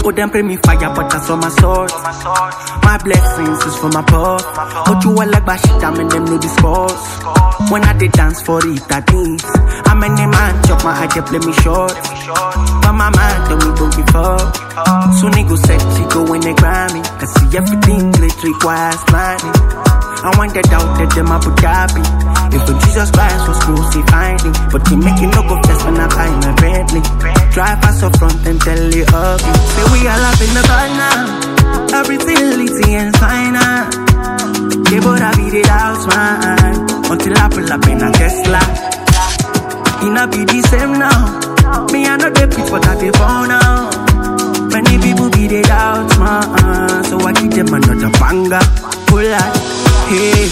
Oh, them pray me fire, but that's on my sword. My blessings is from above. But you all like shit, I'm in them know the scores. When I did dance for it, that means I'm in the man, chop my eye, they play me short. But my man, tell me don't give up. Soon he go sexy, go in the Grammy. Cause see everything glitch requires money. I want that out that them Abu Dhabi. If when Jesus Christ was crucified him, but he make it no go fast when I buy my Bentley. Drive past up front and tell you up. Say we all up in the bar now. Everything litty and fine now. They both have it out, man. Until I pull up in a Tesla. It not be the same now. Me I know they pitch but I they found now. Many people be they out, man. So I keep them another banger. Pull out, hey.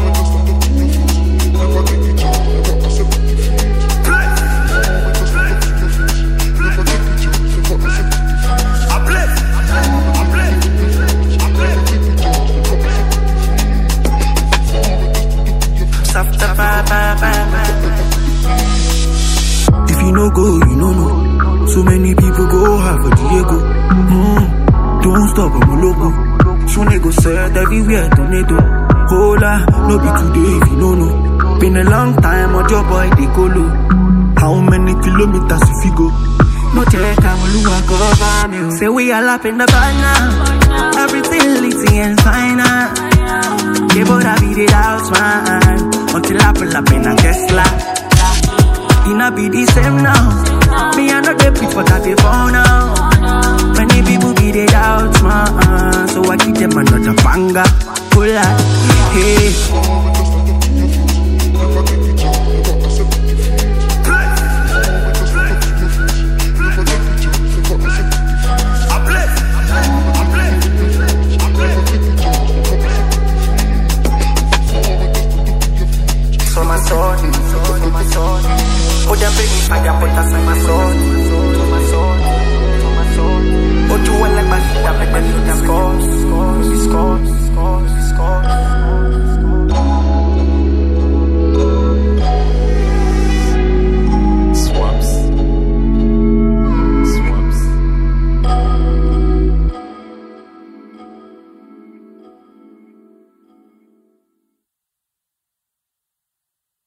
If you no go, you no know. So many people go half a Diego. Don't stop, I'm a logo. Soon they go set everywhere, tornado. Hola, no be today if you no know. Been a long time, on your boy they go low. How many kilometers if you go? No check, I'm a lua cover me. Say we all up in the bar now. Everything litty and fine now. They both have it out, man. Until I pull up in a Tesla. It not be the same now. Me I know they pitch but I they found now. Many people be they out, man. So I keep them another banger. Pull out, hey. Oh, them bring me fire, but that's my sword. Oh, you want like my shit, I bet them scores.